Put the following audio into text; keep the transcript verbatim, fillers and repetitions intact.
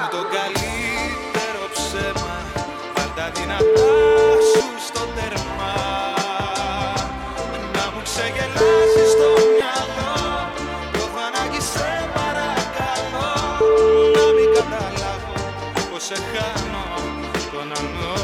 το καλύτερο ψέμα, βάλ' τα δυνατά σου στο τέρμα. Να μου ξεγελάσεις το μυαλό, το έχω ανάγκη σε παρακαλώ. Να μην καταλάβω πως σε χάνω τον ανώ.